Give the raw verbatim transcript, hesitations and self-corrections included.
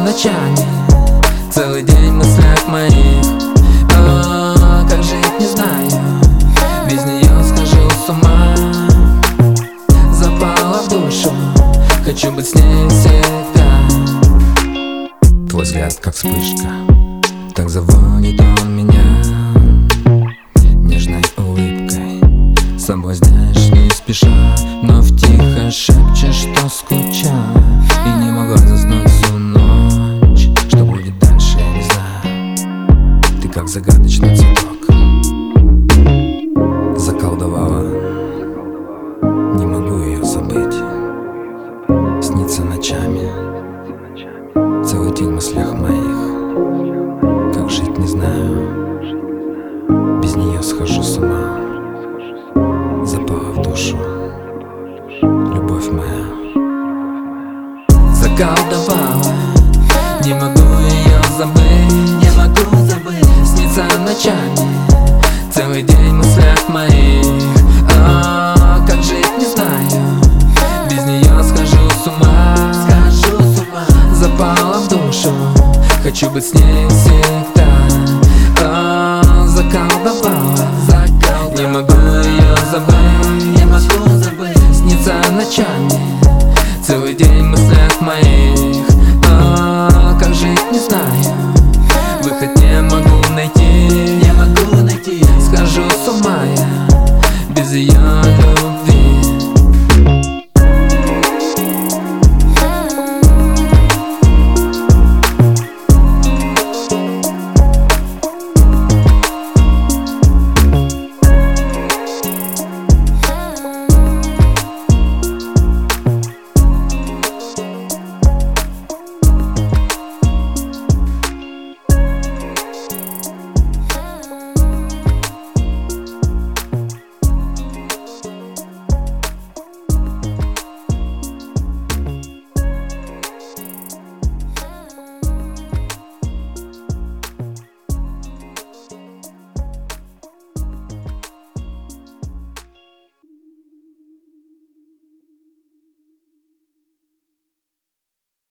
ночами, целый день в мыслях моих. О, как жить не знаю, без нее схожу с ума. Запала в душу, хочу быть с ней всегда. Твой взгляд как вспышка, так заводит он меня. Нежной улыбкой соблазняешь не спеша, но втихо шепчешь, что скучаю. И не могла заснуть всю ночь. Что будет дальше, я не знаю. Ты как загадочный цветок, заколдовала. Не могу ее забыть. Снится ночами, целый день в мыслях моих. Как жить не знаю, без нее схожу с ума. Запала в душу любовь моя, заколдовала. Не могу ее забыть, не могу забыть. Снится ночами, целый день в мыслях моих. О, как жить не знаю, без нее схожу с ума. Схожу с ума. Запала в душу, хочу быть с ней всегда. О, заколдовала, заколдовала. Не могу ее забыть, не могу забыть. Снится ночами, целый день в мыслях моих. О, как жить не знаю, выход не могу найти, не могу найти. Схожу с ума я, без ее